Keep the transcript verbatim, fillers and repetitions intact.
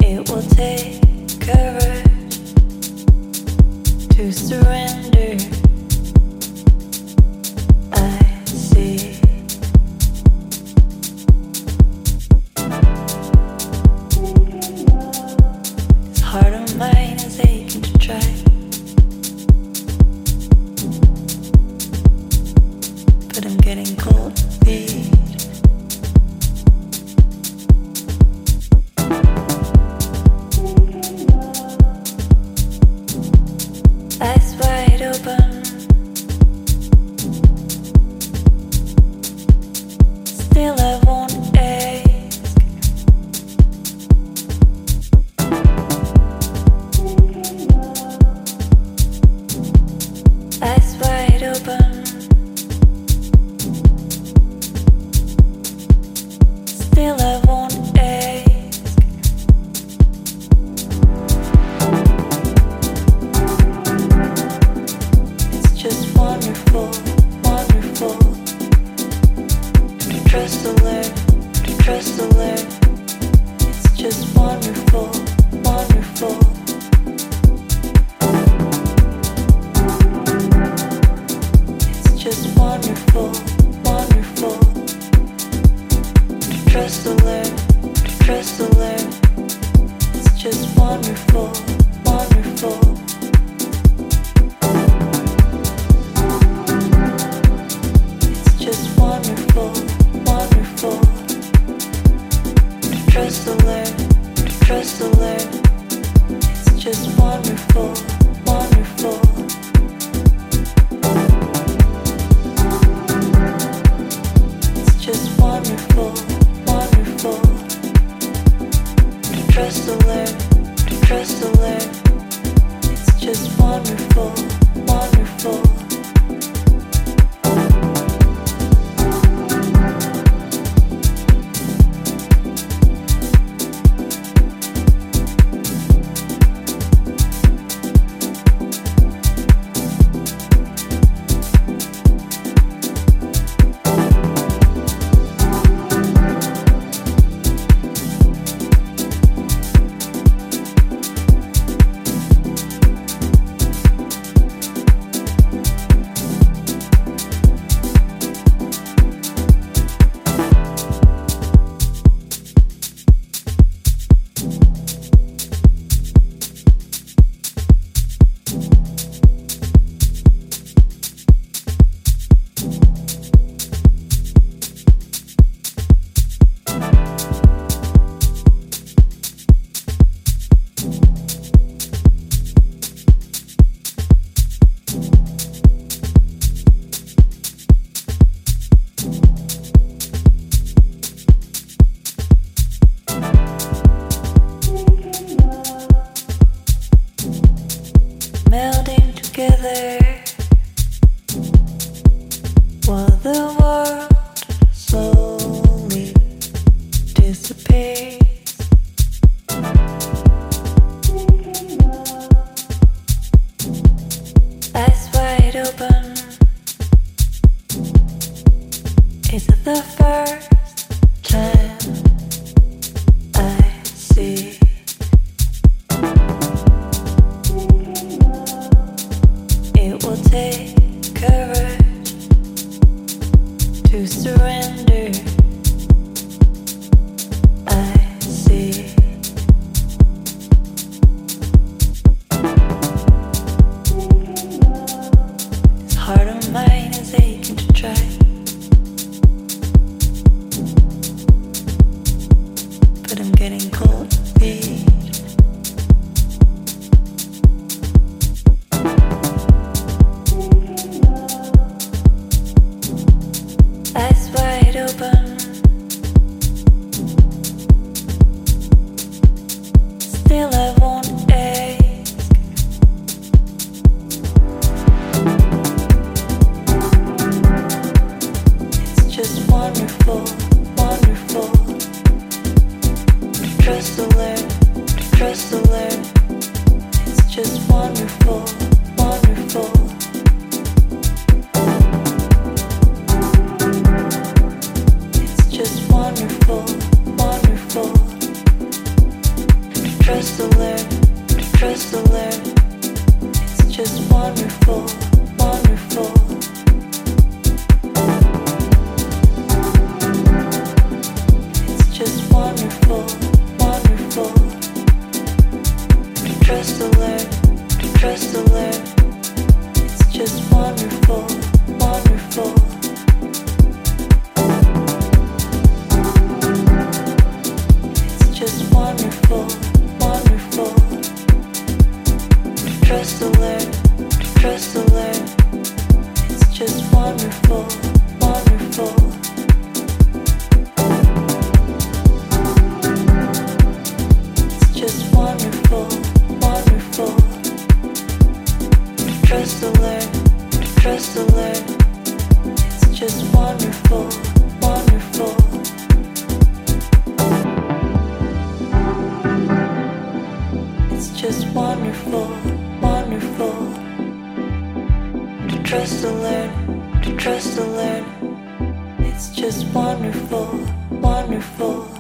It will take courage to surrender. I see. This heart of mine is aching to try, but I'm getting cold feet. Eyes wide open, still I won't ask. Eyes wide open, still I won't ask. It's just wonderful, wonderful to trust to learn, to trust to learn. It's just wonderful, wonderful. It's just wonderful, wonderful to trust to learn, to trust to learn. It's just wonderful, wonderful. It's just wonderful, wonderful to trust to learn, to trust to learn. It's just wonderful, wonderful. It's just wonderful, wonderful to trust to learn, to trust to learn. It's just wonderful, wonderful. Melding together while the world slowly dissipates. Eyes wide open, is it the first time I see? It will take courage to surrender. I see. This heart of mine is aching to try, but I'm getting cold feet. Eyes wide open, still I won't ask. It's just wonderful, wonderful to trust to learn, to trust to learn. It's just wonderful, wonderful. It's just wonderful, wonderful. trust and learn, to trust and learn. It's just wonderful, wonderful. It's just wonderful, wonderful. To trust and learn, to trust and learn. It's just wonderful, wonderful. It's just wonderful, wonderful. To trust and learn, to trust and learn. It's just wonderful, wonderful. It's just wonderful, wonderful. To trust and learn, to trust and learn. It's just wonderful, wonderful. It's just wonderful, wonderful. To trust and learn, to trust and learn. It's just wonderful, wonderful.